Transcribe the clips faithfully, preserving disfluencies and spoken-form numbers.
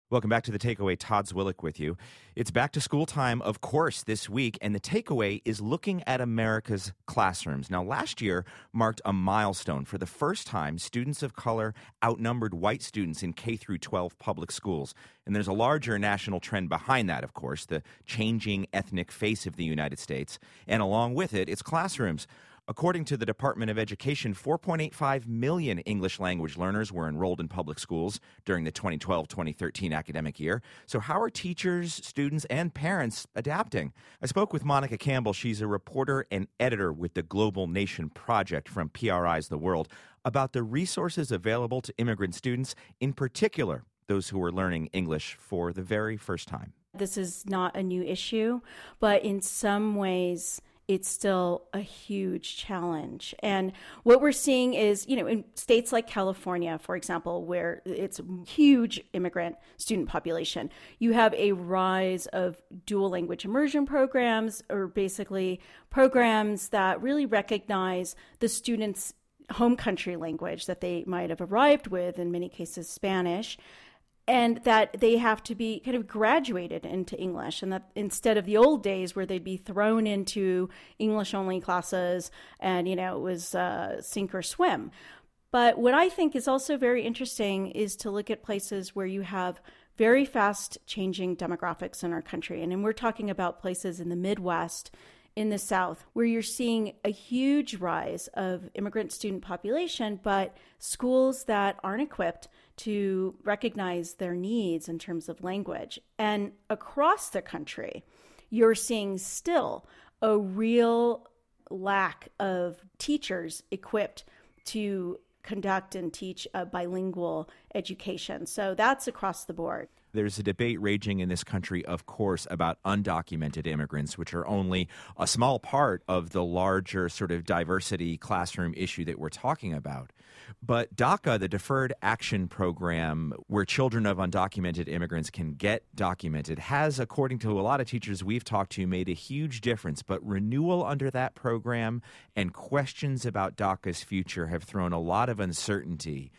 Welcome back to The Takeaway. Todd Zwillich with you. It's back to school time, of course, this week, and The Takeaway is looking at America's classrooms. Now, last year marked a milestone. For the first time, students of color outnumbered white students in K through twelve public schools. And there's a larger national trend behind that, of course, the changing ethnic face of the United States. And along with it, its classrooms. According to the Department of Education, four point eight five million English language learners were enrolled in public schools during the twenty twelve twenty thirteen academic year. So how are teachers, students, and parents adapting? I spoke with Monica Campbell. She's a reporter and editor with the Global Nation Project from P R I's The World about the resources available to immigrant students, in particular those who are learning English for the very first time. This is not a new issue, but in some ways it's still a huge challenge. And what we're seeing is, you know, in states like California, for example, where it's a huge immigrant student population, you have a rise of dual language immersion programs, or basically programs that really recognize the students' home country language that they might have arrived with, in many cases Spanish, and that they have to be kind of graduated into English, and that instead of the old days where they'd be thrown into English-only classes and, you know, it was uh, sink or swim. But what I think is also very interesting is to look at places where you have very fast changing demographics in our country. And then we're talking about places in the Midwest, in the South, where you're seeing a huge rise of immigrant student population, but schools that aren't equipped to recognize their needs in terms of language. And across the country, you're seeing still a real lack of teachers equipped to conduct and teach a bilingual education. So that's across the board. There's a debate raging in this country, of course, about undocumented immigrants, which are only a small part of the larger sort of diversity classroom issue that we're talking about. But DACA, the Deferred Action Program, where children of undocumented immigrants can get documented, has, according to a lot of teachers we've talked to, made a huge difference. But renewal under that program and questions about DACA's future have thrown a lot of uncertainty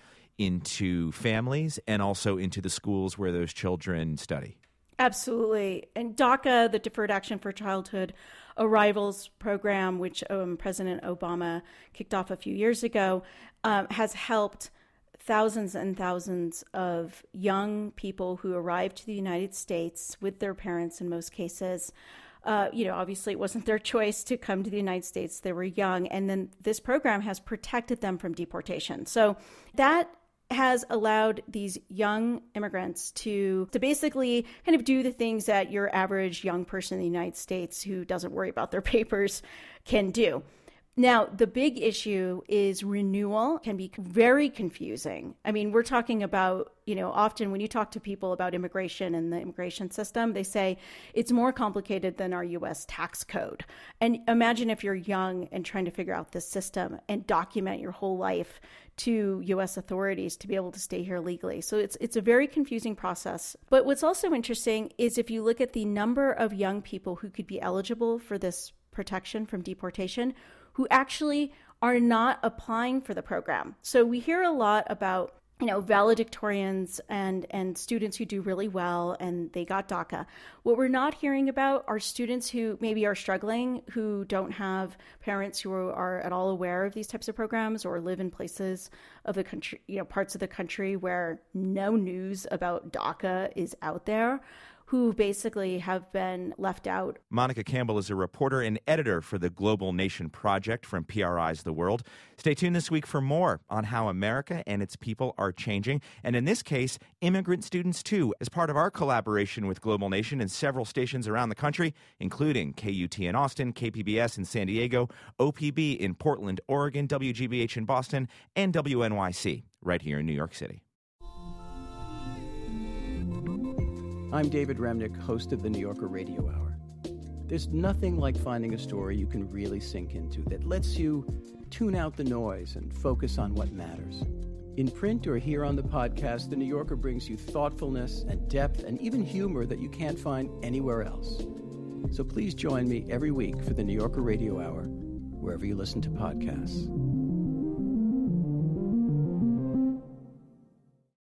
into families and also into the schools where those children study. Absolutely. And DACA, the Deferred Action for Childhood Arrivals program, which um, President Obama kicked off a few years ago, um, has helped thousands and thousands of young people who arrived to the United States with their parents in most cases. Uh, you know, obviously it wasn't their choice to come to the United States. They were young. And then this program has protected them from deportation. So that has allowed these young immigrants to to basically kind of do the things that your average young person in the United States who doesn't worry about their papers can do. Now, the big issue is renewal can be very confusing. I mean, we're talking about, you know, often when you talk to people about immigration and the immigration system, they say it's more complicated than our U S tax code. And imagine if you're young and trying to figure out this system and document your whole life to U S authorities to be able to stay here legally. So it's it's a very confusing process. But what's also interesting is if you look at the number of young people who could be eligible for this protection from deportation, who actually are not applying for the program. So we hear a lot about, you know, valedictorians and, and students who do really well and they got DACA. What we're not hearing about are students who maybe are struggling, who don't have parents who are at all aware of these types of programs or live in places of the country, you know, parts of the country where no news about DACA is out there, who basically have been left out. Monica Campbell is a reporter and editor for the Global Nation Project from P R I's The World. Stay tuned this week for more on how America and its people are changing, and in this case, immigrant students too, as part of our collaboration with Global Nation and several stations around the country, including K U T in Austin, K P B S in San Diego, O P B in Portland, Oregon, W G B H in Boston, and W N Y C right here in New York City. I'm David Remnick, host of the New Yorker Radio Hour. There's nothing like finding a story you can really sink into that lets you tune out the noise and focus on what matters. In print or here on the podcast, The New Yorker brings you thoughtfulness and depth and even humor that you can't find anywhere else. So please join me every week for the New Yorker Radio Hour, wherever you listen to podcasts.